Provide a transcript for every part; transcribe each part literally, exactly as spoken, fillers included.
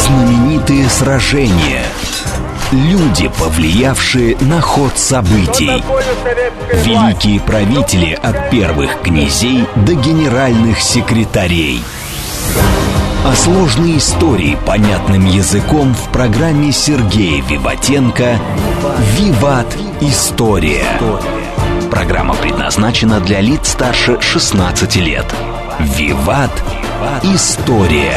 Знаменитые сражения. Люди, повлиявшие на ход событий. Великие правители от первых князей до генеральных секретарей. А сложные истории понятным языком в программе Сергея Виватенко «Виват. История». Программа предназначена для лиц старше шестнадцати лет. «Виват. История».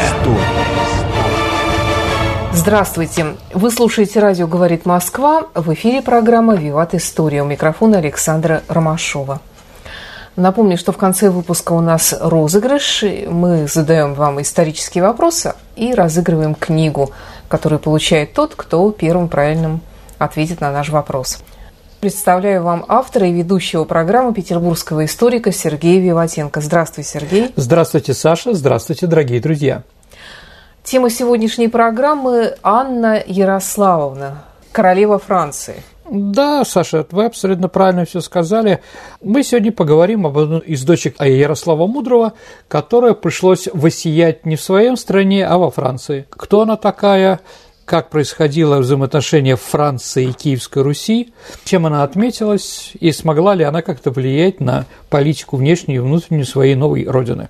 Здравствуйте! Вы слушаете «Радио говорит Москва». В эфире программа «Виват. История». У микрофона Александра Ромашова. Напомню, что в конце выпуска у нас розыгрыш. Мы задаем вам исторические вопросы и разыгрываем книгу, которую получает тот, кто первым правильным ответит на наш вопрос. Представляю вам автора и ведущего программы петербургского историка Сергея Виватенко. Здравствуй, Сергей. Здравствуйте, Саша. Здравствуйте, дорогие друзья. Тема сегодняшней программы – Анна Ярославовна, королева Франции. Да, Саша, вы абсолютно правильно все сказали. Мы сегодня поговорим об одной из дочек Ярослава Мудрого, которая пришлось воссиять не в своей стране, а во Франции. Кто она такая? Как происходило взаимоотношение Франции и Киевской Руси, чем она отметилась и смогла ли она как-то влиять на политику внешнюю и внутреннюю своей новой родины.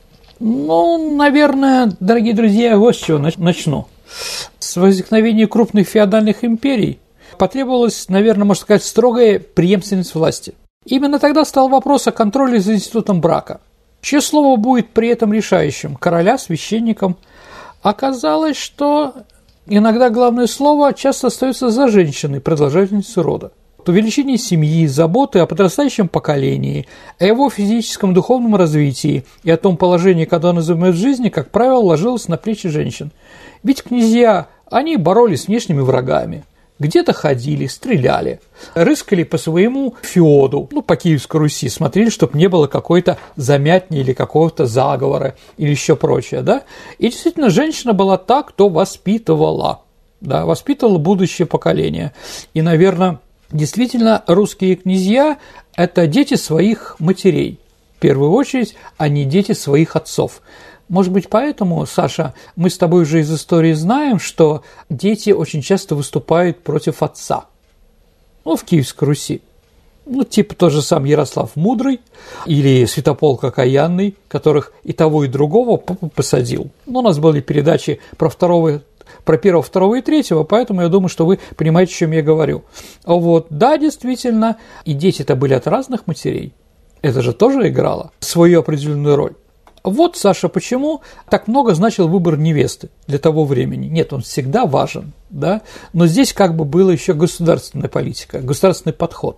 Ну, наверное, дорогие друзья, я вот с чего начну. С возникновения крупных феодальных империй потребовалась, наверное, можно сказать, строгая преемственность власти. Именно тогда стал вопрос о контроле за институтом брака. Чье слово будет при этом решающим? Короля, священником? Оказалось, что иногда главное слово часто остается за женщиной, продолжательницей рода. Увеличение семьи, заботы о подрастающем поколении, о его физическом и духовном развитии и о том положении, которое он занимает в жизни, как правило, ложилось на плечи женщин. Ведь князья, они боролись с внешними врагами. Где-то ходили, стреляли, рыскали по своему феоду, ну, по Киевской Руси, смотрели, чтобы не было какой-то замятни или какого-то заговора или еще прочее, да. И действительно, женщина была та, кто воспитывала, да, воспитывала будущее поколение. И, наверное, действительно, русские князья – это дети своих матерей. В первую очередь, они дети своих отцов. Может быть, поэтому, Саша, мы с тобой уже из истории знаем, что дети очень часто выступают против отца. Ну, в Киевской Руси. Ну, типа тот же сам Ярослав Мудрый или Святополк Окаянный, которых и того, и другого папа посадил. Но у нас были передачи про второго про первого, второго и третьего, поэтому я думаю, что вы понимаете, о чем я говорю. Вот, да, действительно, и дети-то были от разных матерей. Это же тоже играло свою определенную роль. Вот, Саша, почему так много значил выбор невесты для того времени. Нет, он всегда важен, да, но здесь как бы была еще государственная политика, государственный подход.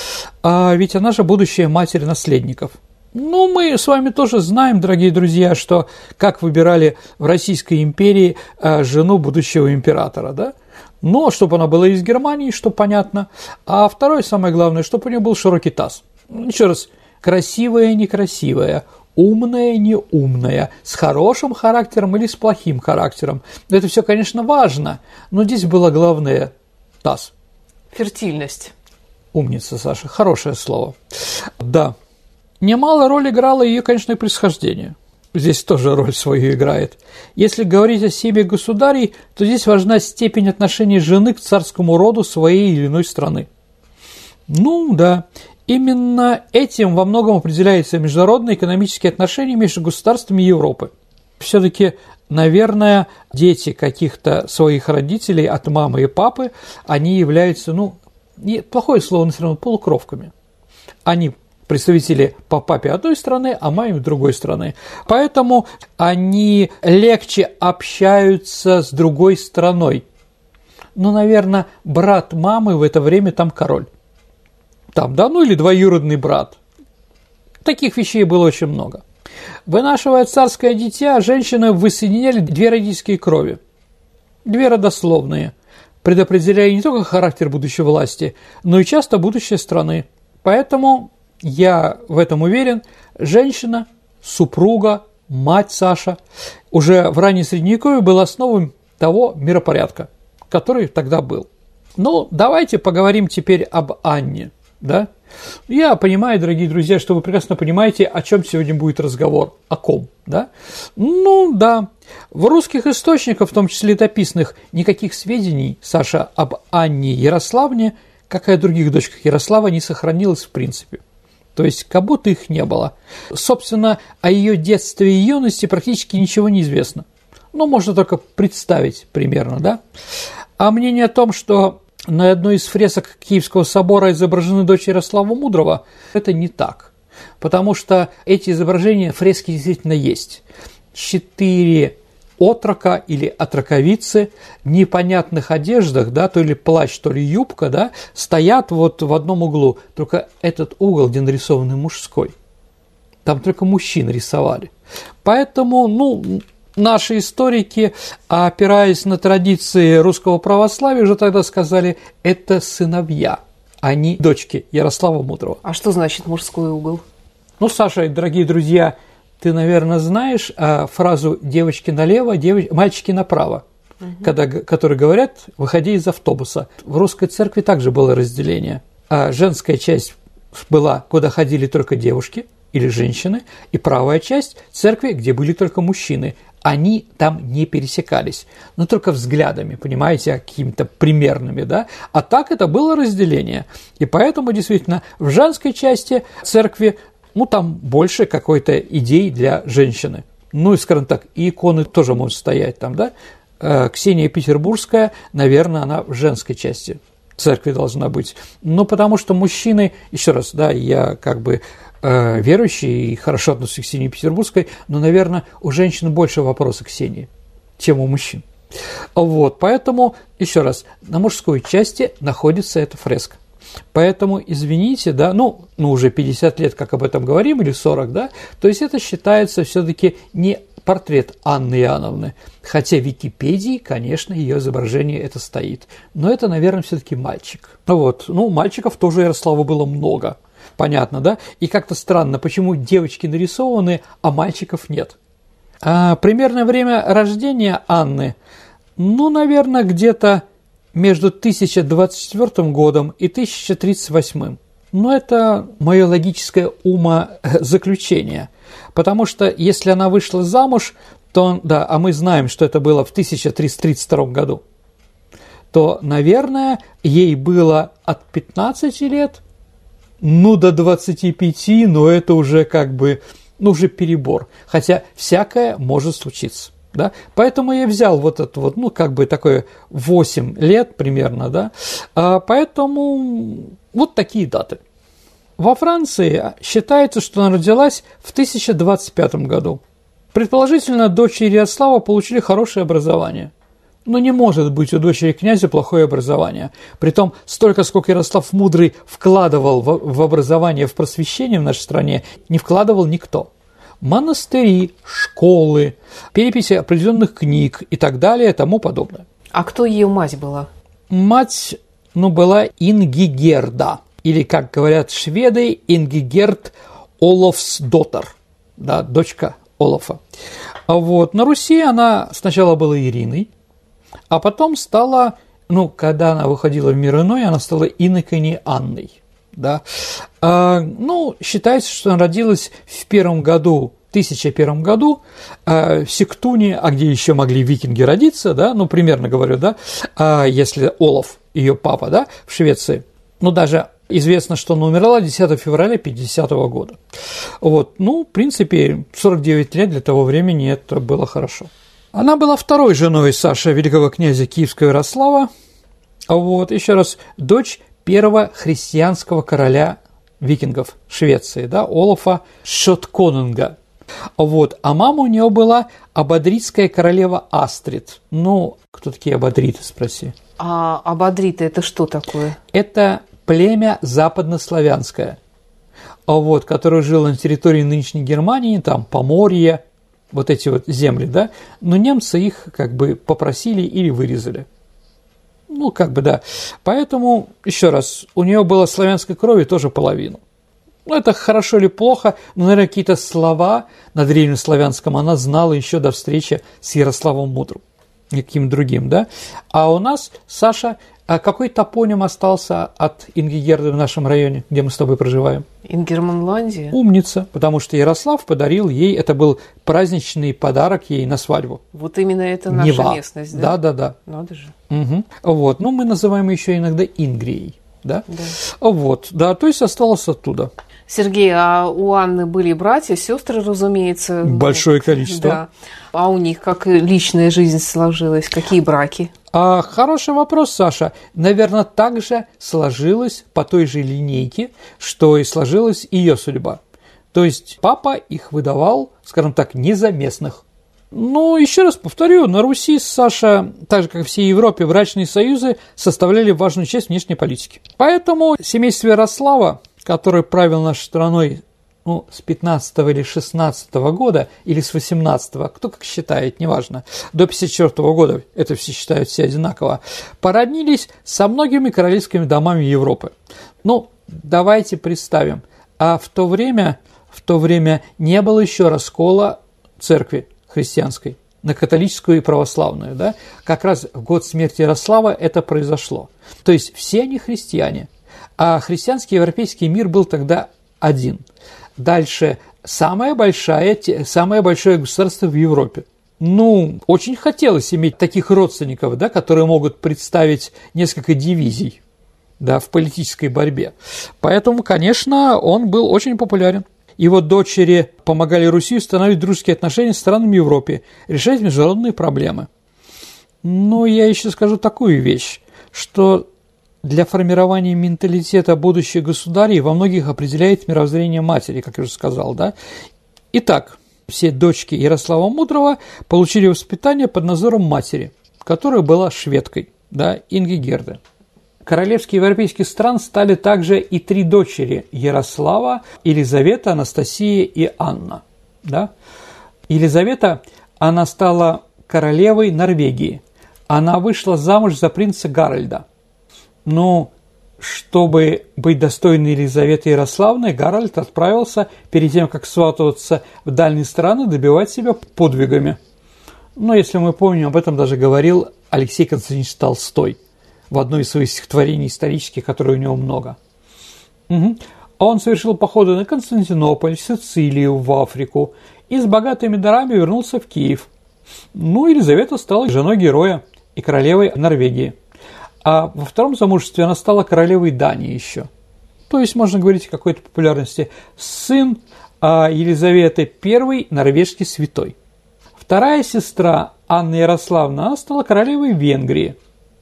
А ведь она же будущая матерь наследников. Ну, мы с вами тоже знаем, дорогие друзья, что как выбирали в Российской империи жену будущего императора, да? Но чтобы она была из Германии, что понятно. А второе, самое главное, чтобы у нее был широкий таз. Еще раз, красивая, некрасивая, умная, неумная, с хорошим характером или с плохим характером. Это все, конечно, важно, но здесь было главное – таз. Фертильность. Умница, Саша, хорошее слово. Да. Немало роль играло ее, конечно, и происхождение. Здесь тоже роль свою играет. Если говорить о семье государей, то здесь важна степень отношения жены к царскому роду своей или иной страны. Ну да, именно этим во многом определяются международные экономические отношения между государствами Европы. Все-таки, наверное, дети каких-то своих родителей от мамы и папы, они являются, ну, плохое слово, но все равно полукровками. Они представители по папе одной страны, а маме другой страны. Поэтому они легче общаются с другой страной. Ну, наверное, брат мамы в это время там король. Там, да, ну или двоюродный брат. Таких вещей было очень много. Вынашивая царское дитя, женщины воссоединяли две родительские крови. Две родословные, предопределяя не только характер будущей власти, но и часто будущее страны. Поэтому я в этом уверен, женщина, супруга, мать Саша уже в раннем Средневековье была основой того миропорядка, который тогда был. Ну, давайте поговорим теперь об Анне, да? Я понимаю, дорогие друзья, что вы прекрасно понимаете, о чем сегодня будет разговор, о ком, да? Ну, да, В русских источниках, в том числе летописных, никаких сведений, Саша, об Анне Ярославне, как и о других дочках Ярослава, не сохранилось в принципе. То есть, как будто их не было. Собственно, о ее детстве и юности практически ничего не известно. Ну, можно только представить примерно, да? А мнение о том, что на одной из фресок Киевского собора изображены дочь Ярослава Мудрого, это не так. Потому что эти изображения, фрески действительно есть. Четыре отрока или отроковицы в непонятных одеждах, да, то ли плащ, то ли юбка, да, стоят вот в одном углу. Только этот угол, где нарисованный мужской. Там только мужчин рисовали. Поэтому, ну, наши историки, опираясь на традиции русского православия, уже тогда сказали, это сыновья, а не дочки Ярослава Мудрого. А что значит мужской угол? Ну, Саша, дорогие друзья, ты, наверное, знаешь а, фразу «девочки налево, девоч... мальчики направо», угу. когда, которые говорят, выходя из автобуса. В русской церкви также было разделение. А женская часть была, куда ходили только девушки или женщины, и правая часть церкви, где были только мужчины. Они там не пересекались, но только взглядами, понимаете, какими-то примерными, да? А так это было разделение. И поэтому, действительно, в женской части церкви ну, там больше какой-то идей для женщины. Ну, и, скажем так, и иконы тоже могут стоять там, да. Ксения Петербургская, наверное, она в женской части церкви должна быть. Ну, потому что мужчины, еще раз, да, я как бы э, верующий и хорошо отношусь к Ксении Петербургской, но, наверное, у женщин больше вопросов к Ксении, чем у мужчин. Вот, поэтому, еще раз, на мужской части находится эта фреска. Поэтому, извините, да, ну, ну, уже пятьдесят лет, как об этом говорим, или сорок, да, то есть это считается все-таки не портрет Анны Иоанновны, хотя в Википедии, конечно, ее изображение это стоит, но это, наверное, все-таки мальчик. Вот, ну, мальчиков тоже Ярослава было много, понятно, да, и как-то странно, почему девочки нарисованы, а мальчиков нет. А примерное время рождения Анны, ну, наверное, где-то между тысяча двадцать четвёртым годом и тысяча тридцать восьмым. Но это мое логическое умозаключение, потому что если она вышла замуж, то, да, а мы знаем, что это было в тысяча триста тридцать втором году, то, наверное, ей было от пятнадцати лет, ну, до двадцати пяти, но это уже как бы, ну, уже перебор, хотя всякое может случиться. Да? Поэтому я взял вот это вот, ну, как бы такое восемь лет примерно, да, а поэтому вот такие даты. Во Франции считается, что она родилась в тысяча двадцать пятом году. Предположительно, дочери Ярослава получили хорошее образование. Но не может быть у дочери князя плохое образование. Притом, столько, сколько Ярослав Мудрый вкладывал в, в образование, в просвещение в нашей стране, не вкладывал никто. Монастыри, школы, переписи определенных книг и так далее и тому подобное. А кто ее мать была? Мать, ну, была Ингигерда, или, как говорят шведы, Ингигерд Олафсдоттер, да, дочка Олафа. Вот. На Руси она сначала была Ириной, а потом стала, ну, когда она выходила в мир иной, она стала инокиней Анной. Да. А, ну, считается, что она родилась в первом году, тысяча первом году а, в Сигтуне, а где еще могли викинги родиться, да, ну, примерно говорю, да, а, если Олаф, ее папа, да, в Швеции, ну, даже известно, что она умерла десятого февраля пятидесятого года. Вот, ну, в принципе, сорок девять лет для того времени это было хорошо. Она была второй женой Саши, великого князя Киевского Ярослава, вот, еще раз, дочь первого христианского короля викингов Швеции, да, Олафа Шотконунга. Вот. А мама у нее была абадритская королева Астрид. Ну, кто такие абадриты, спроси. А абадриты – это что такое? Это племя западнославянское, вот, которое жило на территории нынешней Германии, там, Поморье, вот эти вот земли, да, но немцы их как бы попросили или вырезали. Ну, как бы, да. Поэтому, еще раз, у нее было славянской крови тоже половину. Ну, это хорошо или плохо, но, наверное, какие-то слова на древнеславянском она знала еще до встречи с Ярославом Мудрым. никаким другим, да? А у нас, Саша, а какой топоним остался от Ингигерды в нашем районе, где мы с тобой проживаем? Ингерманландия. Умница, потому что Ярослав подарил ей, это был праздничный подарок ей на свадьбу. Вот именно это наша Нева. местность, да? Да, да, да. Надо же. Угу. Вот, ну мы называем еще иногда Ингрией, да? Да. Вот, да, то есть осталось оттуда. Сергей, а у Анны были братья, сестры, разумеется? Большое количество. Да. А у них как личная жизнь сложилась? Какие браки? А, хороший вопрос, Саша. Наверное, так же сложилось по той же линейке, что и сложилась ее судьба. То есть папа их выдавал, скажем так, не за местных. Ну, еще раз повторю, на Руси, Саша, так же, как и всей Европе, брачные союзы составляли важную часть внешней политики. Поэтому семейство Ярослава, который правил нашей страной ну, с пятнадцатого или шестнадцатого года, или с восемнадцатого, кто как считает, неважно, до пятьдесят четвёртого года, это все считают все одинаково, породнились со многими королевскими домами Европы. Ну, давайте представим, а в то время, в то время не было еще раскола церкви христианской на католическую и православную, да? Как раз в год смерти Ярослава это произошло. То есть все они христиане. А христианский европейский мир был тогда один. Дальше, самое большое, самое большое государство в Европе. Ну, очень хотелось иметь таких родственников, да, которые могут представить несколько дивизий, да, в политической борьбе. Поэтому, конечно, он был очень популярен. Его дочери помогали Руси установить дружеские отношения с странами Европы, решать международные проблемы. Но я еще скажу такую вещь, что для формирования менталитета будущих государей во многих определяет мировоззрение матери, как я уже сказал, да. Итак, все дочки Ярослава Мудрого получили воспитание под надзором матери, которая была шведкой, да, Ингигерды. Королевские европейских стран стали также и три дочери Ярослава: Елизавета, Анастасия и Анна, да. Елизавета, она стала королевой Норвегии. Она вышла замуж за принца Гарольда. Но чтобы быть достойной Елизаветы Ярославны, Гарольд отправился, перед тем, как сватываться в дальние страны, добивать себя подвигами. Но если мы помним, об этом даже говорил Алексей Константинович Толстой в одной из своих стихотворений исторических, которые у него много. Угу. Он совершил походы на Константинополь, Сицилию, в Африку и с богатыми дарами вернулся в Киев. Ну, Елизавета стала женой героя и королевой Норвегии. А во втором замужестве она стала королевой Дании еще. То есть можно говорить о какой-то популярности. Сын Елизаветы I, норвежский святой. Вторая сестра Анна Ярославна, она стала королевой Венгрии.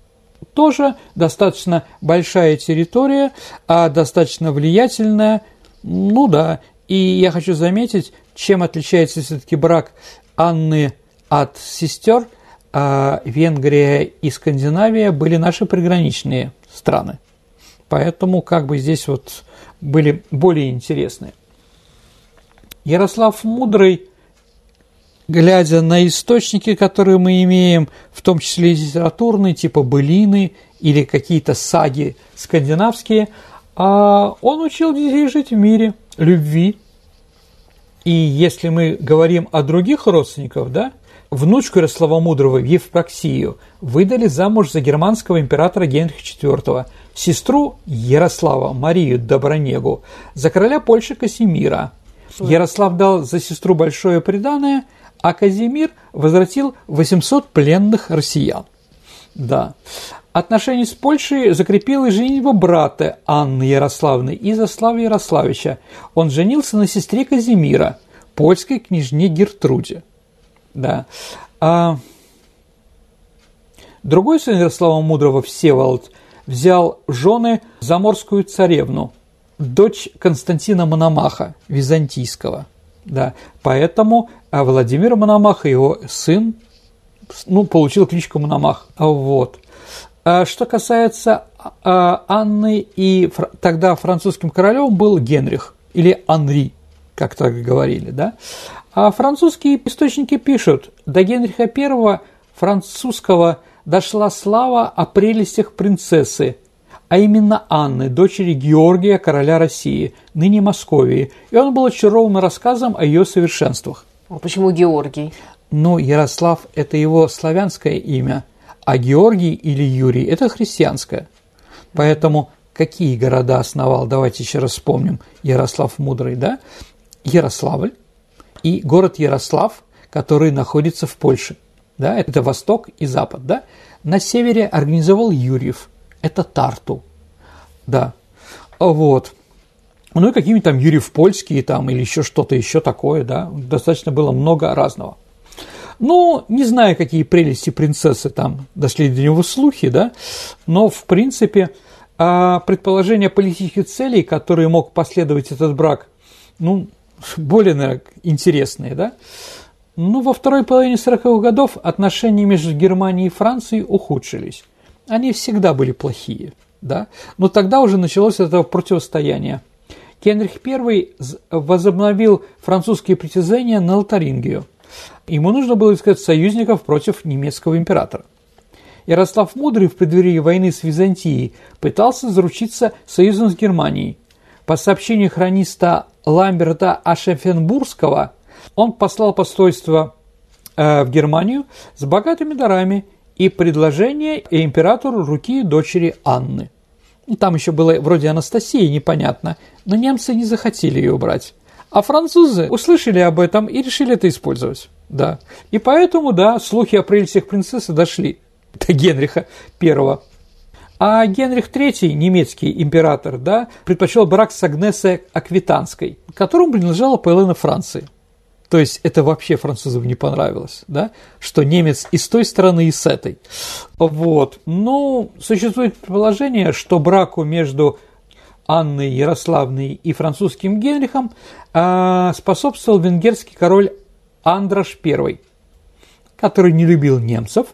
Тоже достаточно большая территория, а достаточно влиятельная. Ну да, и я хочу заметить, чем отличается все-таки брак Анны от сестер. А Венгрия и Скандинавия были наши приграничные страны. Поэтому как бы здесь вот были более интересные. Ярослав Мудрый, глядя на источники, которые мы имеем, в том числе литературные, типа былины или какие-то саги скандинавские, он учил детей жить в мире, любви. И если мы говорим о других родственниках, да, внучку Ярослава Мудрого, Евпроксию, выдали замуж за германского императора Генриха четвёртого, сестру Ярослава, Марию Добронегу, за короля Польши Казимира. Ярослав дал за сестру большое приданое, а Казимир возвратил восемьсот пленных россиян. Да. Отношения с Польшей закрепила женитьба брата Анны Ярославны, Изяслава Ярославича. Он женился на сестре Казимира, польской княжне Гертруде. Да. А другой сын Ярослава Мудрого, Всеволод, взял в жены заморскую царевну, дочь Константина Мономаха, византийского. Да. Поэтому Владимир Мономах, его сын, ну, получил кличку Мономах. Вот. А что касается Анны, и тогда французским королем был Генрих, или Анри, как так говорили, да? А французские источники пишут: до Генриха I французского дошла слава о прелестях принцессы, а именно Анны, дочери Георгия, короля России, ныне Московии, и он был очарован рассказом о ее совершенствах. А почему Георгий? Ну, Ярослав – это его славянское имя, а Георгий или Юрий – это христианское. Поэтому какие города основал, давайте еще раз вспомним, Ярослав Мудрый, да? Ярославль и город Ярослав, который находится в Польше, да? Это восток и запад, да? На севере организовал Юрьев, это Тарту, да, вот. Ну и какие-нибудь там Юрьев Польские там или еще что-то еще такое, да? Достаточно было много разного. Ну, не знаю, какие прелести принцессы там дошли до него слухи, да, но, в принципе, предположения политических целей, которые мог последовать этот брак, ну, более, наверное, интересные, да. Ну, во второй половине сороковых годов отношения между Германией и Францией ухудшились. Они всегда были плохие, да, но тогда уже началось это противостояние. Генрих Первый возобновил французские притязания на Лотарингию. Ему нужно было искать союзников против немецкого императора. Ярослав Мудрый в преддверии войны с Византией пытался заручиться союзом с Германией. По сообщению хрониста Ламберта Ашефенбургского, он послал посольство э, в Германию с богатыми дарами и предложение императору руки дочери Анны. Там еще было вроде Анастасии, непонятно, но немцы не захотели ее брать. А французы услышали об этом и решили это использовать. Да. И поэтому, да, слухи о прелестях принцессы дошли до Генриха Первого. А Генрих Третий, немецкий император, да, предпочел брак с Агнесой Аквитанской, которому принадлежала половина Франции. То есть это вообще французам не понравилось, да, что немец и с той стороны, и с этой. Вот. Ну, существует предположение, что браку между Анной Ярославной и французским Генрихом э, способствовал венгерский король Андрош Первый, который не любил немцев.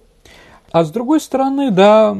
А с другой стороны, да,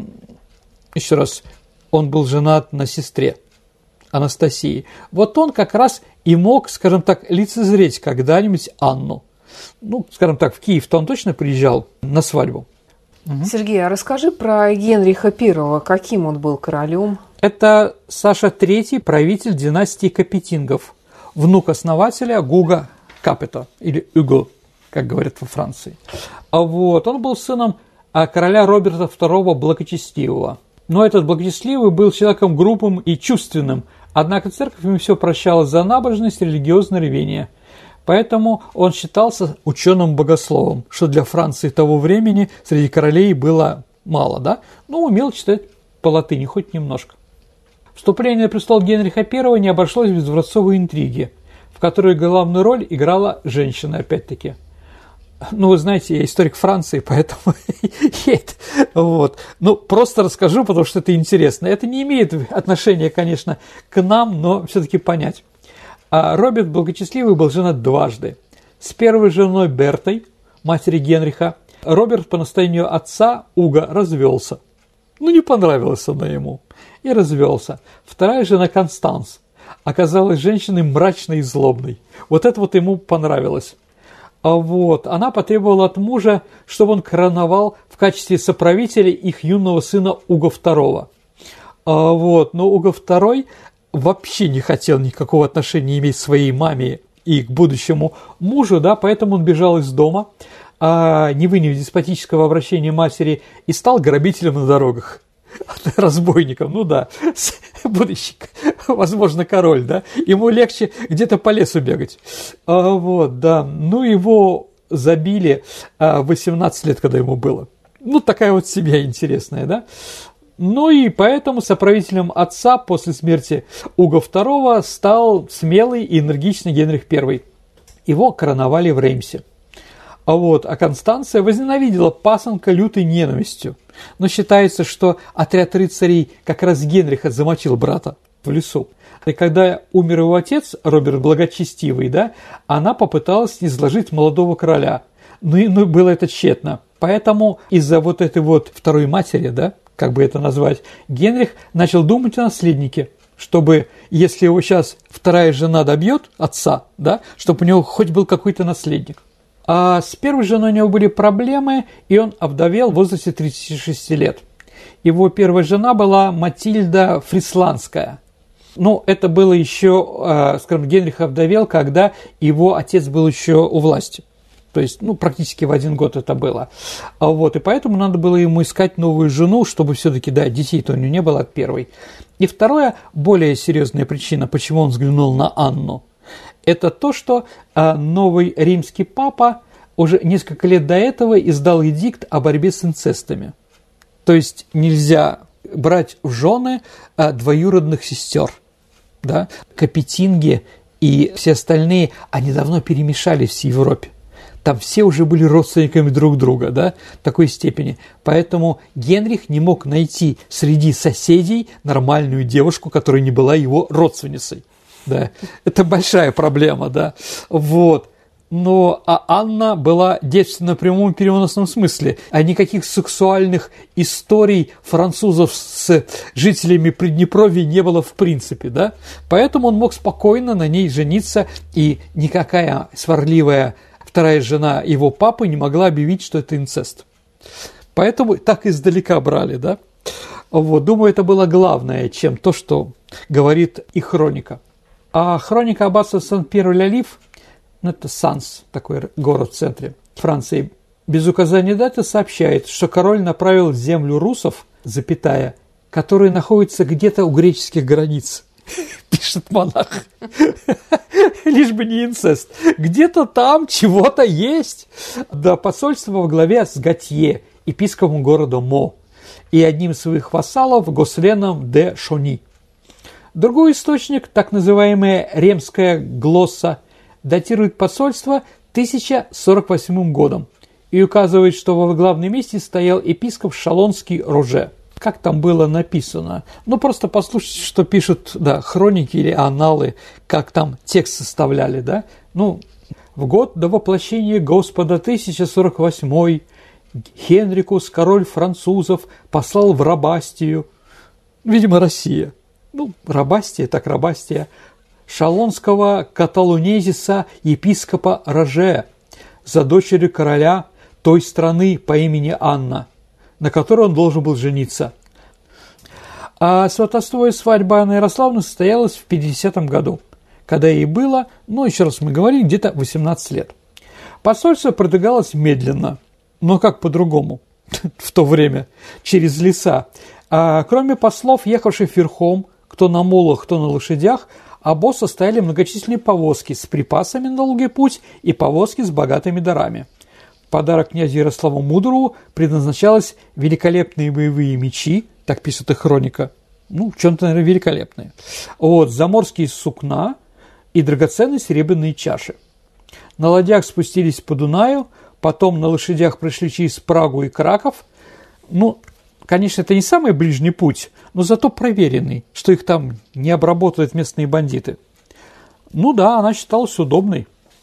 еще раз, он был женат на сестре Анастасии. Вот он как раз и мог, скажем так, лицезреть когда-нибудь Анну. Ну, скажем так, в Киев-то он точно приезжал на свадьбу. Сергей, а расскажи про Генриха Первого, каким он был королем? Это Саша Третий, правитель династии Капетингов, внук основателя Гуга Капета, или Уго, как говорят во Франции. А вот, он был сыном короля Роберта Второго Благочестивого. Но этот Благочестивый был человеком грубым и чувственным, однако церковь ему все прощала за набожность и религиозное рвение. Поэтому он считался ученым-богословом, что для Франции того времени среди королей было мало, да? Но умел читать по латыни хоть немножко. Вступление на престол Генриха Первого не обошлось без дворцовой интриги, в которой главную роль играла женщина, опять-таки. Ну, вы знаете, я историк Франции, поэтому вот. Ну, просто расскажу, потому что это интересно. Это не имеет отношения, конечно, к нам, но все-таки понять. А Роберт Благочестивый был женат дважды. С первой женой Бертой, матери Генриха, Роберт по настоянию отца Уга развелся. Ну, не понравилась она ему. И развелся. Вторая жена Констанс оказалась женщиной мрачной и злобной. Вот это вот ему понравилось. А вот, она потребовала от мужа, чтобы он короновал в качестве соправителя их юного сына Уга Второго. А вот, но Уга Второй вообще не хотел никакого отношения иметь к своей маме и к будущему мужу, да, поэтому он бежал из дома, а, не вынес деспотического обращения матери и стал грабителем на дорогах. Разбойником, ну да, будущий, возможно, король, да, ему легче где-то по лесу бегать. А, вот, да, ну его забили а, восемнадцать лет, когда ему было. Ну, такая вот семья интересная, да. Ну и поэтому соправителем отца после смерти Уга Второго стал смелый и энергичный Генрих Первый. Его короновали в Реймсе. А вот, а Констанция возненавидела пасынка лютой ненавистью. Но считается, что отряд рыцарей как раз Генриха замочил брата в лесу. И когда умер его отец, Роберт Благочестивый, да, она попыталась изложить молодого короля. Ну и ну, было это тщетно. Поэтому из-за вот этой вот второй матери, да, как бы это назвать, Генрих начал думать о наследнике, чтобы, если его сейчас вторая жена добьет отца, да, чтобы у него хоть был какой-то наследник. А с первой женой у него были проблемы, и он овдовел в возрасте тридцати шести лет. Его первая жена была Матильда Фрисландская. Ну, это было еще, скажем, Генрих овдовел, когда его отец был еще у власти. То есть, ну, практически в один год это было. Вот, и поэтому надо было ему искать новую жену, чтобы все-таки, да, детей-то у него не было от первой. И вторая, более серьезная причина, почему он взглянул на Анну, это то, что а, новый римский папа уже несколько лет до этого издал эдикт о борьбе с инцестами. То есть нельзя брать в жены а, двоюродных сестер. Да? Капетинги и все остальные, они давно перемешались в Европе. Там все уже были родственниками друг друга, да, в такой степени. Поэтому Генрих не мог найти среди соседей нормальную девушку, которая не была его родственницей. Да. Это большая проблема, да. Вот. Но а Анна была девственна в прямом переносном смысле, а никаких сексуальных историй французов с жителями Приднепровья не было в принципе, да. Поэтому он мог спокойно на ней жениться, и никакая сварливая вторая жена его папы не могла объявить, что это инцест. Поэтому так издалека брали, да. Вот, думаю, это было главное, чем то, что говорит и хроника. А хроника аббатства Сен-Пьер-Ле-Лив, ну, это Санс, такой город в центре Франции, без указания даты сообщает, что король направил в землю русов, запятая, которые находятся где-то у греческих границ. Пишет монах. Лишь бы не инцест. Где-то там чего-то есть. Да, посольство во главе с Готье, епископом города Мо, и одним из своих вассалов Госленом де Шони. Другой источник, так называемая ремская глосса, датирует посольство тысяча сорок восьмым годом и указывает, что во главном месте стоял епископ Шалонский Роже. Как там было написано? Ну, просто послушайте, что пишут, да, хроники или аналы, как там текст составляли, да. Ну, в год до воплощения Господа тысяча сорок восьмой Хенрикус, король французов, послал в Рабастию, видимо, Россия, ну, Рабастия, так Рабастия, шалонского каталунезиса епископа Роже за дочерью короля той страны по имени Анна, на которой он должен был жениться. А сватовство и свадьба Анны Ярославны состоялась в пятидесятом году, когда ей было, ну, еще раз мы говорим, где-то восемнадцать лет. Посольство продвигалось медленно, но как по-другому в то время, через леса. А кроме послов, ехавших верхом, кто на мулах, кто на лошадях, обоз состояли многочисленные повозки с припасами на долгий путь и повозки с богатыми дарами. В подарок князю Ярославу Мудрому предназначалось великолепные боевые мечи, так пишет их хроника, ну, в чем-то, наверное, великолепные, вот, заморские сукна и драгоценные серебряные чаши. На ладьях спустились по Дунаю, потом на лошадях прошли через Прагу и Краков. Ну, конечно, это не самый ближний путь, но зато проверенный, что их там не обработают местные бандиты. Ну да, она считалась удобной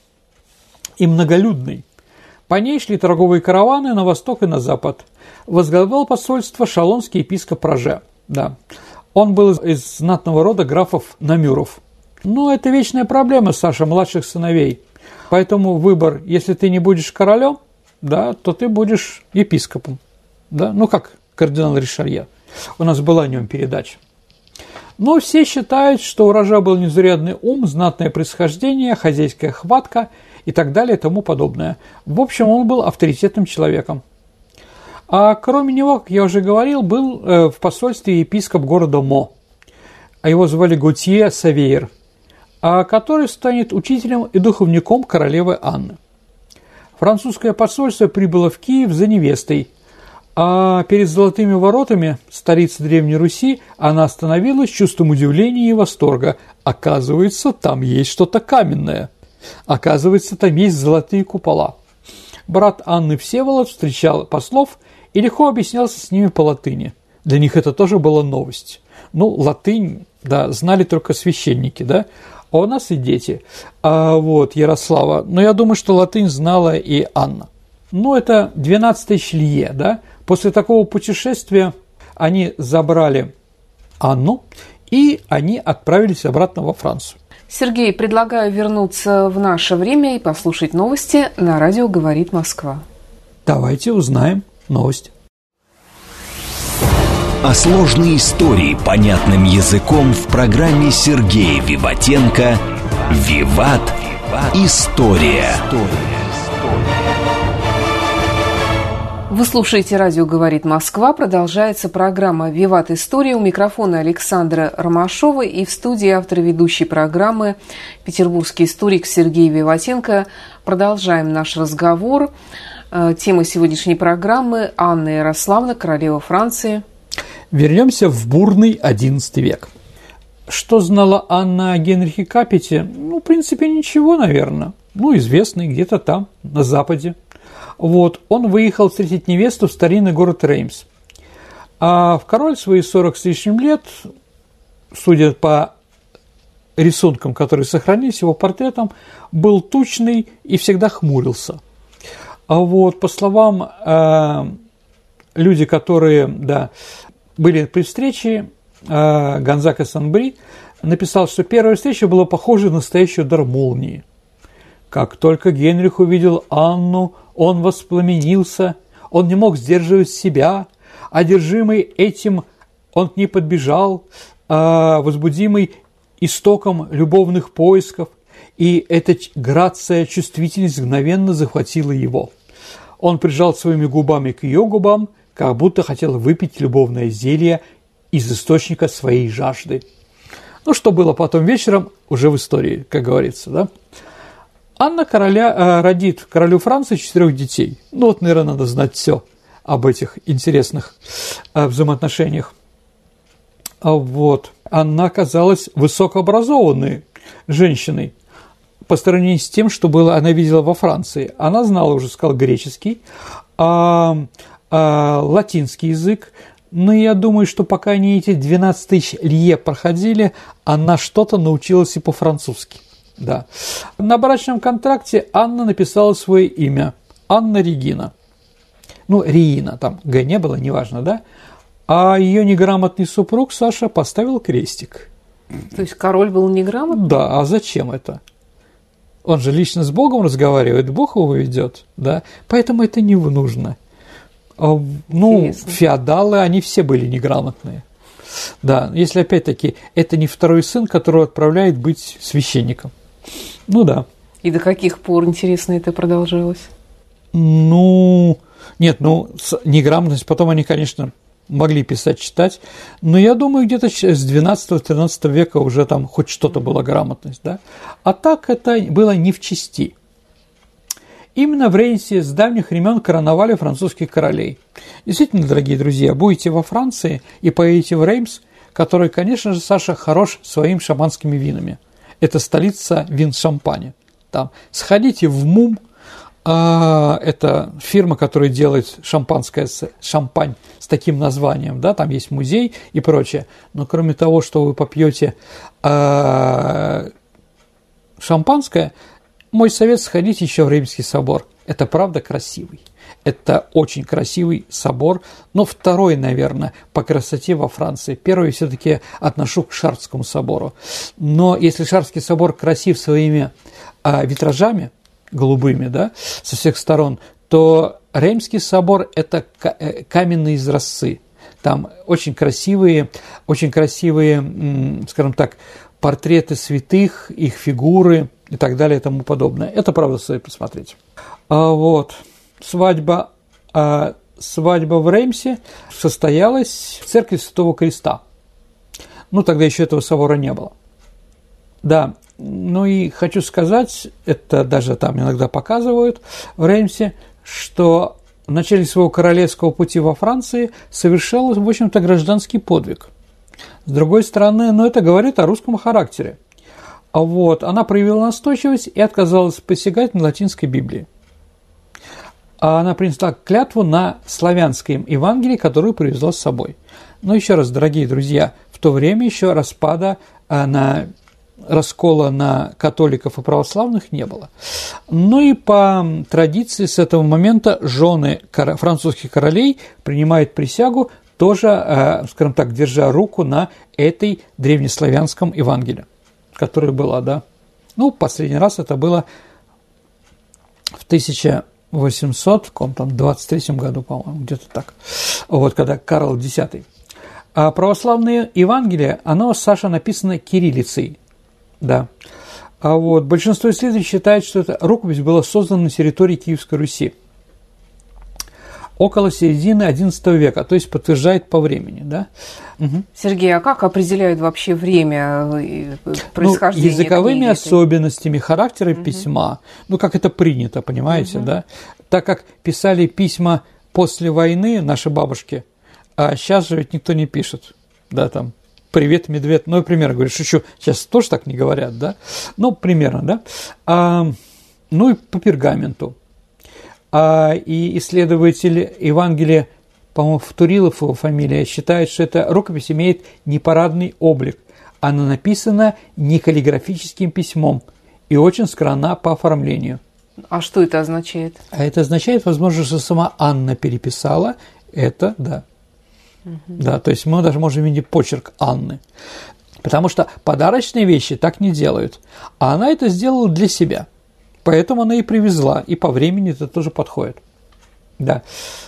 и многолюдной. По ней шли торговые караваны на восток и на запад. Возглавлял посольство шалонский епископ Роже. Да. Он был из знатного рода графов Намюров. Ну, это вечная проблема, Саша, младших сыновей. Поэтому выбор, если ты не будешь королем, да, то ты будешь епископом. Да? Ну, как кардинал Ришелье. У нас была о нем передача. Но все считают, что у Роже был незаурядный ум, знатное происхождение, хозяйская хватка и так далее и тому подобное. В общем, он был авторитетным человеком. А кроме него, как я уже говорил, был э, в посольстве епископ города Мо. А его звали Готье Савейр, а который станет учителем и духовником королевы Анны. Французское посольство прибыло в Киев за невестой, а перед Золотыми воротами, столицы Древней Руси, она остановилась с чувством удивления и восторга. Оказывается, там есть что-то каменное. Оказывается, там есть золотые купола. Брат Анны Всеволод встречал послов и легко объяснялся с ними по латыни. Для них это тоже была новость. Ну, латынь, да, знали только священники, да, а у нас и дети. А вот Ярослава, но я думаю, что латынь знала и Анна. Ну, это двенадцатое Шлие, да. После такого путешествия они забрали Анну, и они отправились обратно во Францию. Сергей, предлагаю вернуться в наше время и послушать новости на радио «Говорит Москва». Давайте узнаем новости. О сложной истории понятным языком в программе Сергея Виватенко «Виват. История». Вы слушаете «Радио говорит Москва». Продолжается программа «Виват История». У микрофона Александра Ромашова и в студии автор ведущей программы петербургский историк Сергей Виватенко. Продолжаем наш разговор. Тема сегодняшней программы – Анна Ярославна, королева Франции. Вернемся в бурный одиннадцатый век. Что знала Анна о Генрихе Капете? Ну, в принципе, ничего, наверное. Ну, известный где-то там, на Западе. Вот, он выехал встретить невесту в старинный город Реймс. А в король свои сорок с лишним лет, судя по рисункам, которые сохранились, его портретом, был тучный и всегда хмурился. А вот, по словам э, люди, которые, да, были при встрече, э, Гонзага Сен-Бри написал, что первая встреча была похожа на настоящий удар молнии. Как только Генрих увидел Анну, он воспламенился, он не мог сдерживать себя, одержимый этим он к ней подбежал, возбудимый истоком любовных поисков, и эта грация, чувствительность мгновенно захватила его. Он прижал своими губами к ее губам, как будто хотел выпить любовное зелье из источника своей жажды. Ну, что было потом вечером, уже в истории, как говорится, да? Анна короля, э, родит королю Франции четырех детей. Ну, вот, наверное, надо знать все об этих интересных э, взаимоотношениях. А вот. Анна оказалась высокообразованной женщиной по сравнению с тем, что было, она видела во Франции. Она знала, уже сказал, греческий, а, а, латинский язык. Но я думаю, что пока они эти двенадцать тысяч лье проходили, она что-то научилась и по-французски. Да. На брачном контракте Анна написала свое имя – Анна Регина. Ну, Реина, там Г не было, неважно, да? А ее неграмотный супруг Саша поставил крестик. То есть король был неграмотный? Да, а зачем это? Он же лично с Богом разговаривает, Бог его ведет, да? Поэтому это не нужно. Ну, интересно. Феодалы, они все были неграмотные. Да, если опять-таки это не второй сын, которого отправляет быть священником. Ну да. И до каких пор, интересно, это продолжалось? Ну, нет, ну, неграмотность, потом они, конечно, могли писать, читать, но я думаю, где-то с двенадцатого-тринадцатого века уже там хоть что-то была грамотность, да. А так это было не в чести. Именно в Реймсе с давних времен короновали французских королей. Действительно, дорогие друзья, будете во Франции и поедете в Реймс, который, конечно же, Саша, хорош своими шампанскими винами. Это столица вин шампаня. Там сходите в МУМ, а, это фирма, которая делает шампанское, шампань с таким названием, да, там есть музей и прочее. Но кроме того, что вы попьете а, шампанское, мой совет – сходите еще в Реймский собор. Это правда красивый. Это очень красивый собор, но второй, наверное, по красоте во Франции. Первый все-таки отношу к Шартрскому собору. Но если Шартрский собор красив своими а, витражами голубыми, да, со всех сторон, то Реймский собор – это каменные изразцы. Там очень красивые, очень красивые, скажем так, портреты святых, их фигуры и так далее и тому подобное. Это правда стоит посмотреть. А, вот. Свадьба, а, свадьба в Реймсе состоялась в церкви Святого Креста. Ну, тогда еще этого собора не было. Да, ну и хочу сказать, это даже там иногда показывают в Реймсе, что в начале своего королевского пути во Франции совершал, в общем-то, гражданский подвиг. С другой стороны, ну, это говорит о русском характере. А вот, она проявила настойчивость и отказалась посягать на латинской Библии. Она принесла клятву на славянском Евангелии, которую привезла с собой. Но еще раз, дорогие друзья, в то время еще распада на раскола на католиков и православных не было. Ну и по традиции с этого момента жены французских королей принимают присягу, тоже, скажем так, держа руку на этой древнеславянском Евангелии, которая была, да. Ну, последний раз это было в тысяча восемьсот двадцать третьем году, по-моему, где-то так, вот, когда Карл X. А православное Евангелие, оно, Саша, написано кириллицей, да. А вот большинство исследователей считает, что эта рукопись была создана на территории Киевской Руси около середины одиннадцатого века, то есть подтверждает по времени, да? Угу. Сергей, а как определяют вообще время происхождения? Ну, языковыми книги особенностями характера угу. письма, ну, как это принято, понимаете, угу. да? Так как писали письма после войны наши бабушки, а сейчас же ведь никто не пишет, да, там, привет, медведь, ну, примерно говорю, шучу, сейчас тоже так не говорят, да? Ну, примерно, да? А, ну, и по пергаменту. А, и исследователь Евангелия, по-моему, Фтурилов его фамилия, считает, что эта рукопись имеет непарадный облик. Она написана не каллиграфическим письмом и очень скромна по оформлению. А что это означает? А это означает, возможно, что сама Анна переписала это, да. Угу. Да, то есть мы даже можем видеть почерк Анны. Потому что подарочные вещи так не делают. А она это сделала для себя. Поэтому она и привезла, и по времени это тоже подходит. Да.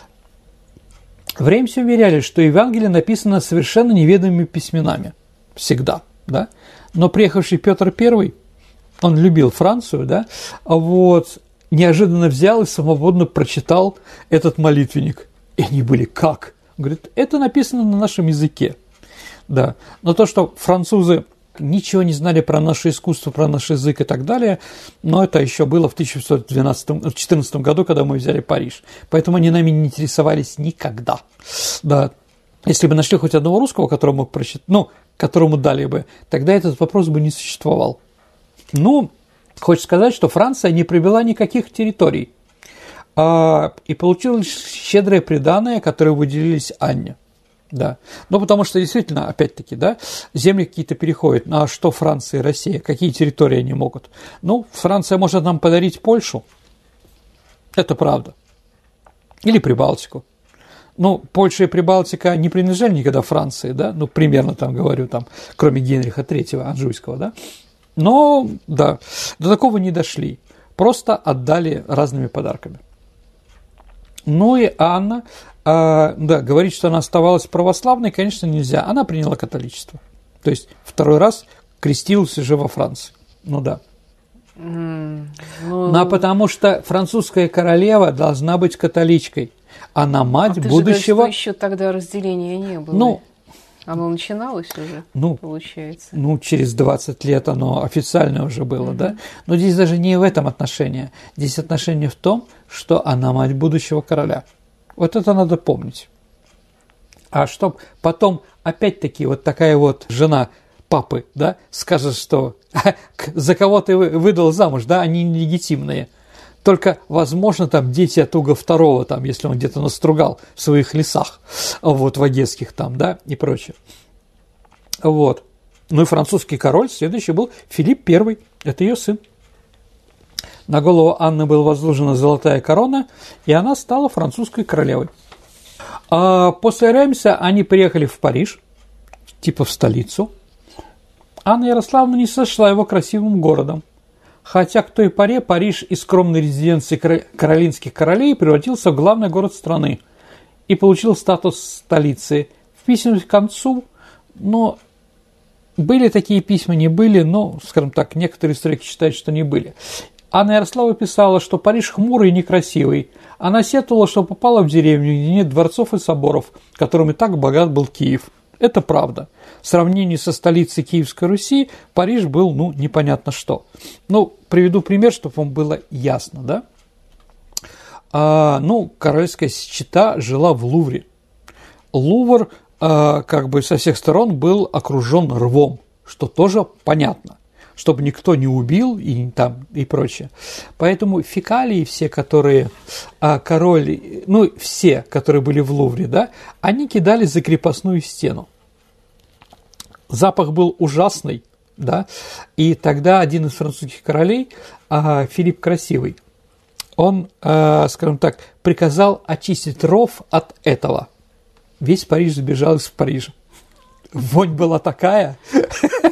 В Реймсе уверяли, что Евангелие написано совершенно неведомыми письменами. Всегда, да. Но приехавший Петр Первый, он любил Францию, да, вот, неожиданно взял и свободно прочитал этот молитвенник. И они были как? Он говорит, это написано на нашем языке. Да. Но то, что французы ничего не знали про наше искусство, про наш язык и так далее, но это еще было в тысяча девятьсот четырнадцатом году, когда мы взяли Париж. Поэтому они нами не интересовались никогда. Да. Если бы нашли хоть одного русского, которому мог прочитать, ну, которому дали бы, тогда этот вопрос бы не существовал. Ну, хочется сказать, что Франция не привела никаких территорий, а, и получила щедрое приданое, которое выделились Анне. Да. Ну, потому что действительно, опять-таки, да, земли какие-то переходят. Ну, а что Франция и Россия? Какие территории они могут? Ну, Франция может нам подарить Польшу. Это правда. Или Прибалтику. Ну, Польша и Прибалтика не принадлежали никогда Франции, да, ну, примерно там говорю, там, кроме Генриха Третьего Анжуйского, да. Но, да, до такого не дошли. Просто отдали разными подарками. Ну и Анна, а, да, говорить, что она оставалась православной, конечно, нельзя. Она приняла католичество. То есть второй раз крестилась уже во Франции. Ну да. Mm, ну... Ну, а потому что французская королева должна быть католичкой. Она мать а будущего. Ты же еще тогда разделения не было. Ну, оно начиналось уже, ну, получается. Ну, через двадцать лет оно официально уже было, mm-hmm. да? Но здесь даже не в этом отношении. Здесь отношение в том, что она мать будущего короля. Вот это надо помнить. А чтоб потом, опять-таки, вот такая вот жена папы, да, скажет, что за кого ты выдал замуж, да, они нелегитимные. Только, возможно, там дети от Уга второго, там, если он где-то настругал в своих лесах, вот, в Одесских там, да, и прочее. Вот. Ну и французский король, следующий был Филипп Первый, это ее сын. На голову Анны была возложена золотая корона, и она стала французской королевой. А после Реймса они приехали в Париж, типа в столицу. Анна Ярославна не сочла его красивым городом. Хотя к той поре Париж из скромной резиденции каролинских королей превратился в главный город страны и получил статус столицы. В письмах к концу, но были такие письма, не были, но, скажем так, некоторые историки считают, что не были. Анна Ярослава писала, что Париж хмурый и некрасивый. Она сетовала, что попала в деревню, где нет дворцов и соборов, которыми так богат был Киев. Это правда. В сравнении со столицей Киевской Руси Париж был, ну, непонятно что. Ну, приведу пример, чтобы вам было ясно, да? А, ну, королевская чета жила в Лувре. Лувр, а, как бы со всех сторон был окружен рвом, что тоже понятно, чтобы никто не убил и, там, и прочее. Поэтому фекалии все, которые а, король, ну, все, которые были в Лувре, да, они кидали за крепостную стену. Запах был ужасный, да, и тогда один из французских королей, а, Филипп Красивый, он, а, скажем так, приказал очистить ров от этого. Весь Париж сбежал из Парижа. Вонь была такая,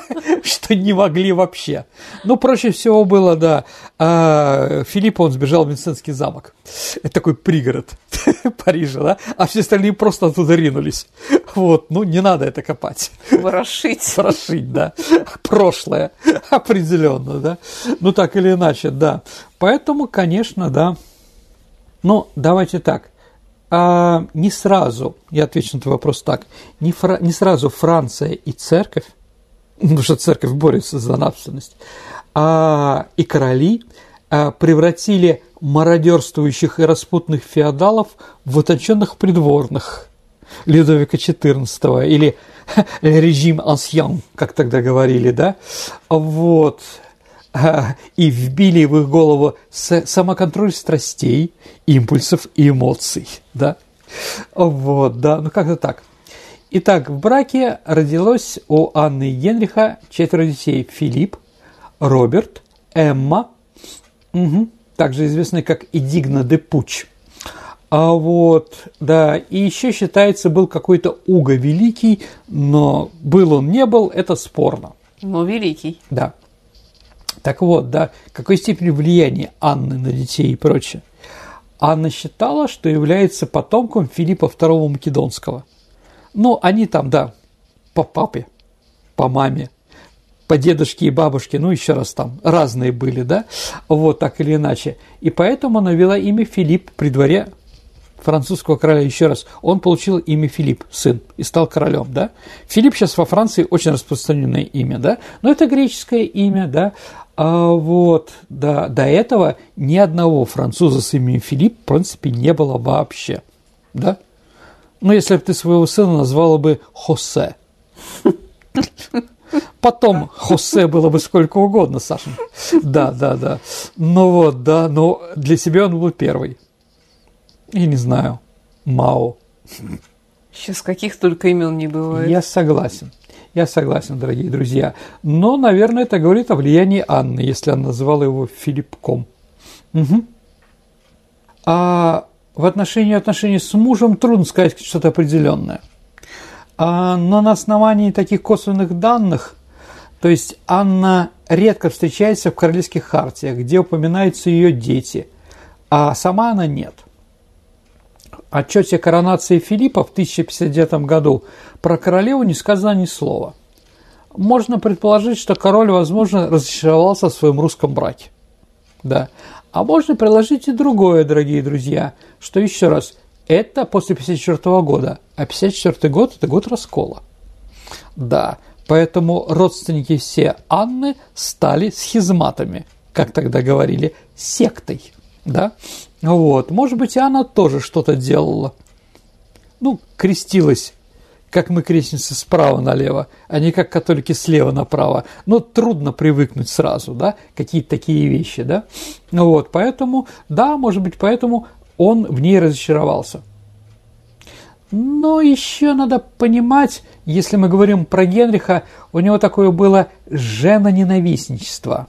что не могли вообще. Ну, проще всего было, да, Филипп, он сбежал в Винсентский замок. Это такой пригород Парижа, да, а все остальные просто оттуда ринулись. Вот, ну, не надо это копать. Ворошить. Ворошить, да. Прошлое, определенно, да. Ну, так или иначе, да. Поэтому, конечно, да. Ну, давайте так. А, не сразу, я отвечу на твой вопрос так, не, фра, не сразу Франция и церковь, потому что церковь борется за нравственность, а, и короли а, превратили мародерствующих и распутных феодалов в утонченных придворных Людовика четырнадцатого, или режим ансьян, как тогда говорили, да, вот, и вбили в их голову самоконтроль страстей, импульсов и эмоций, да, вот, да, ну как-то так. Итак, в браке родилось у Анны и Генриха четверо детей: Филипп, Роберт, Эмма, угу, также известный как Эдигна де Пуч. А вот, да, и еще считается, был какой-то Уго Великий, но был он, не был, это спорно. Но великий. Да. Так вот, да, какой степени влияния Анны на детей и прочее. Анна считала, что является потомком Филиппа второго Македонского. Ну, они там, да, по папе, по маме, по дедушке и бабушке, ну, еще раз там, разные были, да, вот так или иначе. И поэтому она ввела имя Филипп при дворе французского короля. Еще раз, он получил имя Филипп, сын, и стал королем, да. Филипп сейчас во Франции очень распространенное имя, да, но это греческое имя, да. А вот, да, до этого ни одного француза с именем Филипп, в принципе, не было вообще, да. Ну, если бы ты своего сына назвала бы Хосе. Потом Хосе было бы сколько угодно, Саша. Да, да, да. Ну вот, да, но для себя он был первый. Я не знаю, Мао. Сейчас каких только имен не бывает. Я согласен. Я согласен, дорогие друзья. Но, наверное, это говорит о влиянии Анны, если она называла его Филиппком. Угу. А в отношении отношений с мужем трудно сказать что-то определенное. А, но на основании таких косвенных данных, то есть Анна редко встречается в королевских хартиях, где упоминаются ее дети, а сама она нет. В отчете коронации Филиппа в тысяча пятьдесят девятом году про королеву не сказано ни слова. Можно предположить, что король, возможно, разочаровался в своем русском браке. Да. А можно приложить и другое, дорогие друзья, что еще раз, это после пятьдесят четвёртого года, а пятьдесят четвёртый год – это год раскола. Да, поэтому родственники все Анны стали схизматами, как тогда говорили, сектой, да. Вот, может быть, и она тоже что-то делала. Ну, крестилась, как мы крестимся справа налево, а не как католики слева направо. Но трудно привыкнуть сразу, да, какие-то такие вещи, да. Вот, поэтому, да, может быть, поэтому он в ней разочаровался. Но еще надо понимать, если мы говорим про Генриха, у него такое было женоненавистничество.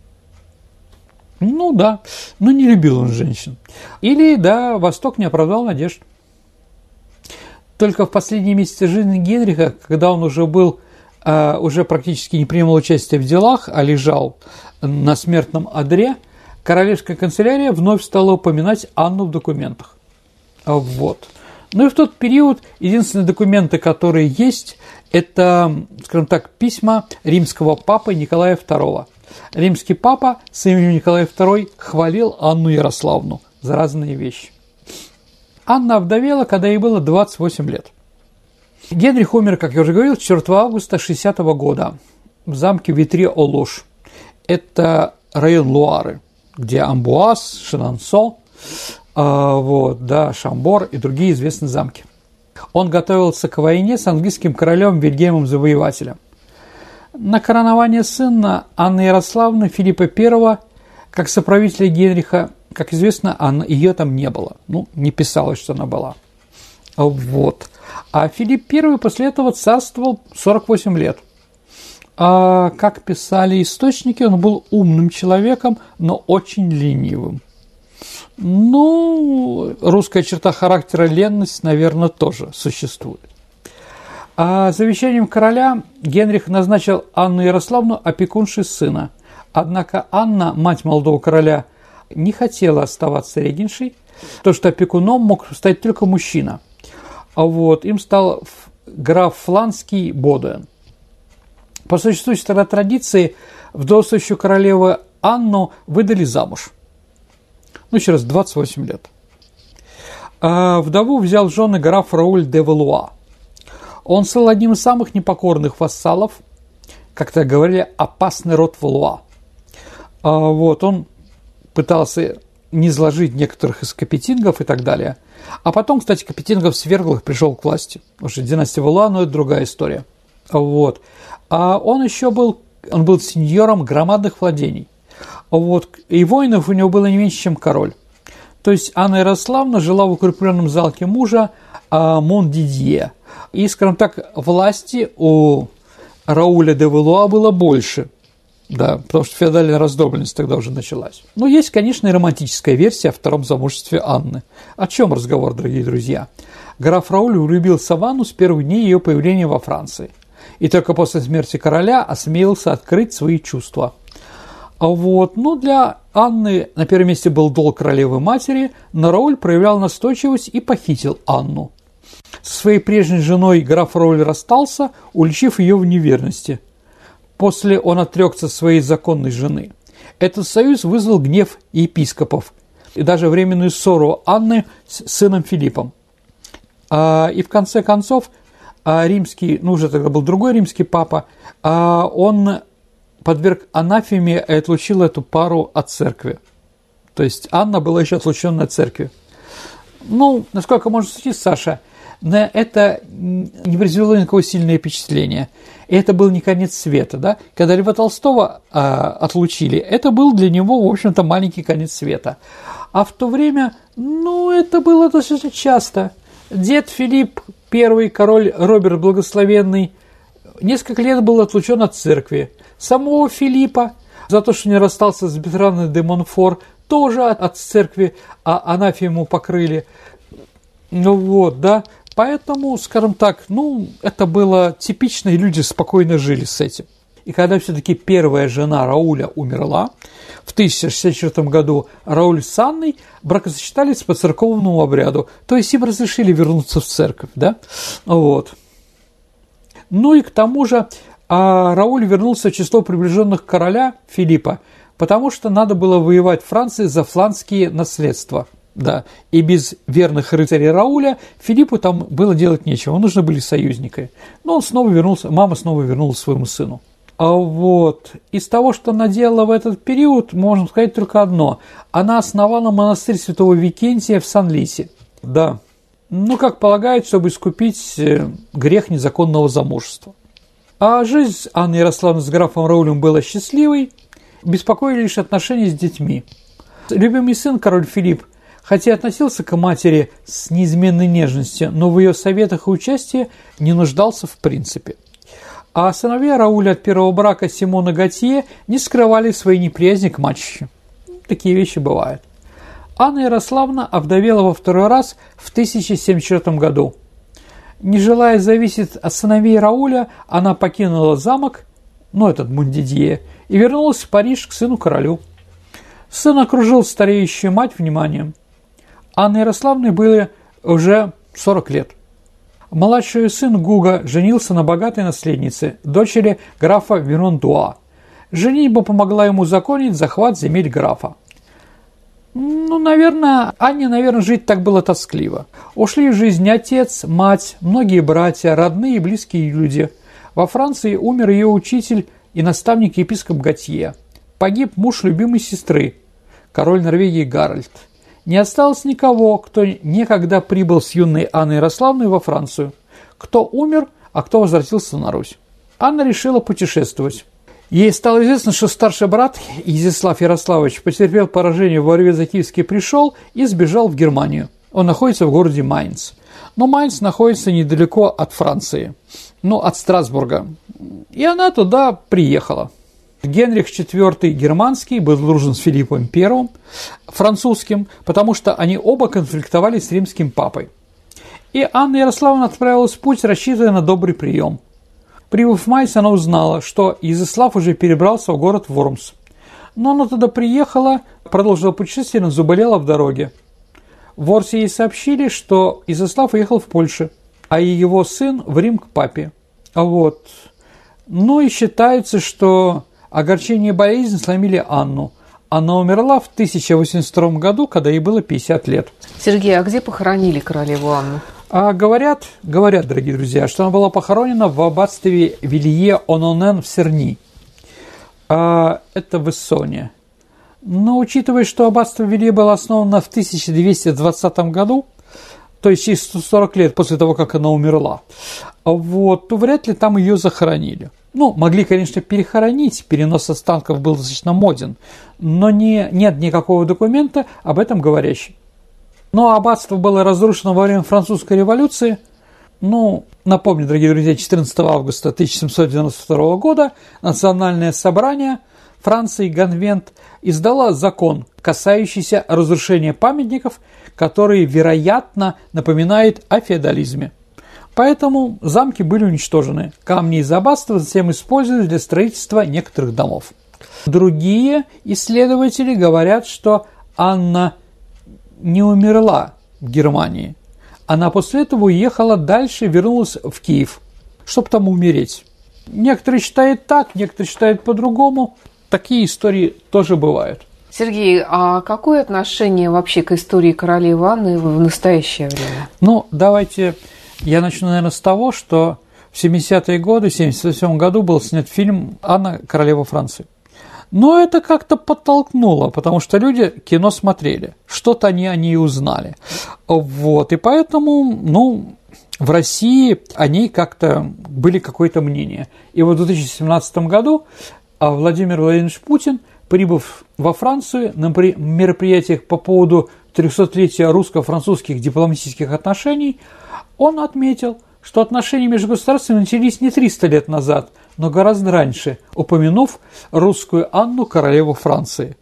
Ну да, но не любил он женщин. Или, да, Восток не оправдал надежд. Только в последние месяцы жизни Генриха, когда он уже был, э, уже практически не принимал участия в делах, а лежал на смертном одре, королевская канцелярия вновь стала упоминать Анну в документах. Вот. Ну и в тот период единственные документы, которые есть, это, скажем так, письма римского папы Николая второго. Римский папа с именем Николай второй хвалил Анну Ярославну за разные вещи. Анна овдовела, когда ей было двадцать восемь лет. Генрих умер, как я уже говорил, четвёртого августа шестидесятого года в замке Витре-Олош. Это район Луары, где Амбуаз, Шенансо, э, вот, да, Шамбор и другие известные замки. Он готовился к войне с английским королем Вильгельмом Завоевателем. На коронование сына Анны Ярославны Филиппа первого, как соправителя Генриха, как известно, Анна, ее там не было. Ну, не писалось, что она была. Вот. А Филипп первый после этого царствовал сорок восемь лет. А, как писали источники, он был умным человеком, но очень ленивым. Ну, русская черта характера ленность, наверное, тоже существует. А завещанием короля Генрих назначил Анну Ярославну опекуншей сына. Однако Анна, мать молодого короля, не хотела оставаться регеншей, потому что опекуном мог стать только мужчина. А вот им стал граф Фланский Бодуэн. По существующей тогда традиции вдовствующую королеву Анну выдали замуж. Ну, через двадцать восемь лет. А вдову взял в жены граф Рауль де Валуа. Он стал одним из самых непокорных вассалов, как-то говорили, опасный род Валуа. А вот, он пытался низложить некоторых из капетингов и так далее. А потом, кстати, Капетингов свергл их, пришел к власти. Уже династия Валуа, но это другая история. Вот. А он еще был, он был сеньором громадных владений. Вот. И воинов у него было не меньше, чем король. То есть Анна Ярославна жила в укрепленном замке мужа Мондидье. И, скажем так, власти у Рауля де Валуа было больше. Да, потому что феодальная раздробленность тогда уже началась. Но есть, конечно, и романтическая версия о втором замужестве Анны. О чем разговор, дорогие друзья? Граф Рауль влюбился в Анну с первых дней ее появления во Франции. И только после смерти короля осмелился открыть свои чувства. А вот, ну, для Анны на первом месте был долг королевы матери, но Рауль проявлял настойчивость и похитил Анну. Со своей прежней женой граф Рауль расстался, уличив ее в неверности. После он отрекся от своей законной жены. Этот союз вызвал гнев епископов и даже временную ссору Анны с сыном Филиппом. А, и в конце концов а римский, ну уже тогда был другой римский папа, а он подверг анафеме и отлучил эту пару от церкви. То есть Анна была еще отлучена от церкви. Ну, насколько можно судить, Саша, на это не произвело никакого сильного впечатления. И это был не конец света, да? Когда Льва Толстого а, отлучили, это был для него, в общем-то, маленький конец света. А в то время, ну, это было достаточно часто. Дед Филипп, первый король Роберт Благословенный, несколько лет был отлучен от церкви. Самого Филиппа за то, что не расстался с Бертраном де Монфор, тоже от церкви, а анафему покрыли. Ну вот, да. Поэтому, скажем так, ну, это было типично, и люди спокойно жили с этим. И когда все-таки первая жена Рауля умерла, в тысяча шестьдесят четвёртом году Рауль с Анной бракосочетались по церковному обряду, то есть им разрешили вернуться в церковь, да, вот. Ну и к тому же а Рауль вернулся в число приближенных короля Филиппа, потому что надо было воевать Франции за фландские наследства. Да, и без верных рыцарей Рауля Филиппу там было делать нечего, нужны были союзники. Но он снова вернулся, мама снова вернулась своему сыну. А вот из того, что она делала в этот период, можно сказать только одно. Она основала монастырь святого Викентия в Сан-Лисе. Да, ну, как полагают, чтобы искупить грех незаконного замужества. А жизнь Анны Ярославны с графом Раулем была счастливой, беспокоили лишь отношения с детьми. Любимый сын, король Филипп, хотя относился к матери с неизменной нежностью, но в ее советах и участии не нуждался в принципе. А сыновья Рауля от первого брака Симона Готье не скрывали своей неприязни к мачехе. Такие вещи бывают. Анна Ярославна овдовела во второй раз в тысяча семьдесят четвёртом году. Не желая зависеть от сыновей Рауля, она покинула замок, ну этот Мондидье, и вернулась в Париж к сыну-королю. Сын окружил стареющую мать вниманием. Анне Ярославне было уже сорок лет. Младший сын Гуга женился на богатой наследнице, дочери графа Верон-Дуа. Женитьба помогла ему законить захват земель графа. Ну, наверное, Анне, наверное, жить так было тоскливо. Ушли в жизнь отец, мать, многие братья, родные и близкие люди. Во Франции умер ее учитель и наставник епископ Готье. Погиб муж любимой сестры, король Норвегии Гарольд. Не осталось никого, кто некогда прибыл с юной Анной Ярославной во Францию. Кто умер, а кто возвратился на Русь. Анна решила путешествовать. Ей стало известно, что старший брат Изяслав Ярославович потерпел поражение в борьбе за Киевский престол и сбежал в Германию. Он находится в городе Майнц. Но Майнц находится недалеко от Франции, ну, от Страсбурга. И она туда приехала. Генрих четвёртый германский был дружен с Филиппом первым французским, потому что они оба конфликтовали с римским папой. И Анна Ярославовна отправилась в путь, рассчитывая на добрый прием. Прибыв в Майнц, она узнала, что Изяслав уже перебрался в город Вормс. Но она туда приехала, продолжила путешествие, но заболела в дороге. В Ворсе ей сообщили, что Изяслав уехал в Польшу, а его сын в Рим к папе. Вот. Ну и считается, что огорчение и болезнь сломили Анну. Она умерла в тысяча восемьдесят втором году, когда ей было пятьдесят лет. Сергей, а где похоронили королеву Анну? А говорят, говорят, дорогие друзья, что она была похоронена в аббатстве Вилье-Ононен в Серни. А, это в Эссоне. Но учитывая, что аббатство Вилье было основано в тысяча двести двадцатом году, то есть через сто сорок лет после того, как она умерла, вот, то вряд ли там ее захоронили. Ну, могли, конечно, перехоронить, перенос останков был достаточно моден, но не, нет никакого документа об этом говорящего. Но аббатство было разрушено во время французской революции. Ну, напомню, дорогие друзья, четырнадцатого августа тысяча семьсот девяносто второго года Национальное собрание Франции Гонвент издало закон, касающийся разрушения памятников, который, вероятно, напоминает о феодализме. Поэтому замки были уничтожены. Камни из аббатства затем использовались для строительства некоторых домов. Другие исследователи говорят, что Анна не умерла в Германии. Она после этого уехала дальше, вернулась в Киев, чтобы там умереть. Некоторые считают так, некоторые считают по-другому. Такие истории тоже бывают. Сергей, а какое отношение вообще к истории королевы Анны в настоящее время? Ну, давайте я начну, наверное, с того, что в семидесятые годы, в семьдесят восьмом году был снят фильм «Анна, королева Франции». Но это как-то подтолкнуло, потому что люди кино смотрели, что-то они о ней узнали. Вот, и поэтому, ну, в России о ней как-то были какое-то мнение. И вот в две тысячи семнадцатом году Владимир Владимирович Путин, прибыв во Францию на мероприятиях по поводу трехсотлетия русско-французских дипломатических отношений, он отметил, что отношения между государствами начались не триста лет назад, но гораздо раньше, упомянув русскую Анну, королеву Франции.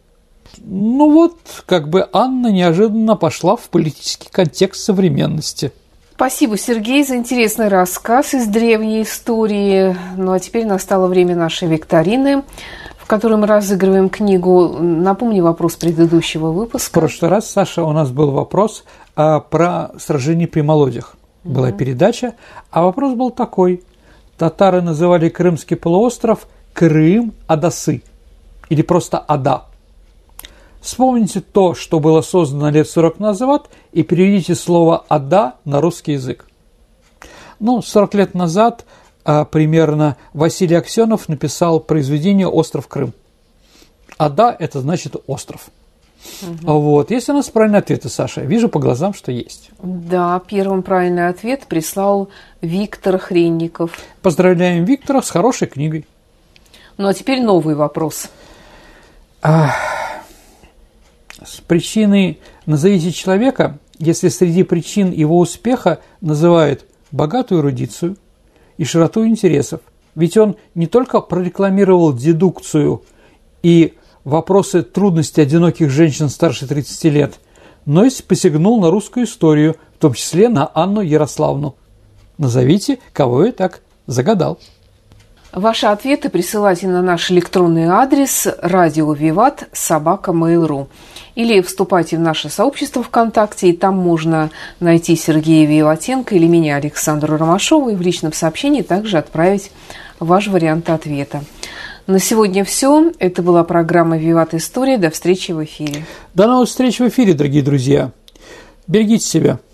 Ну вот, как бы Анна неожиданно пошла в политический контекст современности. Спасибо, Сергей, за интересный рассказ из древней истории. Ну а теперь настало время нашей викторины, в которой мы разыгрываем книгу. Напомни вопрос предыдущего выпуска. В прошлый раз, Саша, у нас был вопрос а, про сражение при Молодях. Была mm-hmm. передача, а вопрос был такой. Татары называли Крымский полуостров Крым Адасы, или просто Ада. Вспомните то, что было создано лет сорок назад, и переведите слово «Ада» на русский язык. Ну, сорок лет назад а, примерно Василий Аксенов написал произведение «Остров Крым». Ада – это значит остров. Угу. Вот. Есть у нас правильные ответы, Саша? Вижу по глазам, что есть. Да, первым правильный ответ прислал Виктор Хренников. Поздравляем Виктора с хорошей книгой. Ну, а теперь новый вопрос. А, с причиной «назовите человека», если среди причин его успеха называют богатую эрудицию и широту интересов. Ведь он не только прорекламировал дедукцию и вопросы трудностей одиноких женщин старше тридцати лет, но и посягнул на русскую историю, в том числе на Анну Ярославну. Назовите, кого я так загадал. Ваши ответы присылайте на наш электронный адрес радио виват собака мейл точка ру или вступайте в наше сообщество ВКонтакте, и там можно найти Сергея Виватенко или меня, Александру Ромашову, и в личном сообщении также отправить ваш вариант ответа. На сегодня все. Это была программа «Виват История». До встречи в эфире. До новых встреч в эфире, дорогие друзья. Берегите себя.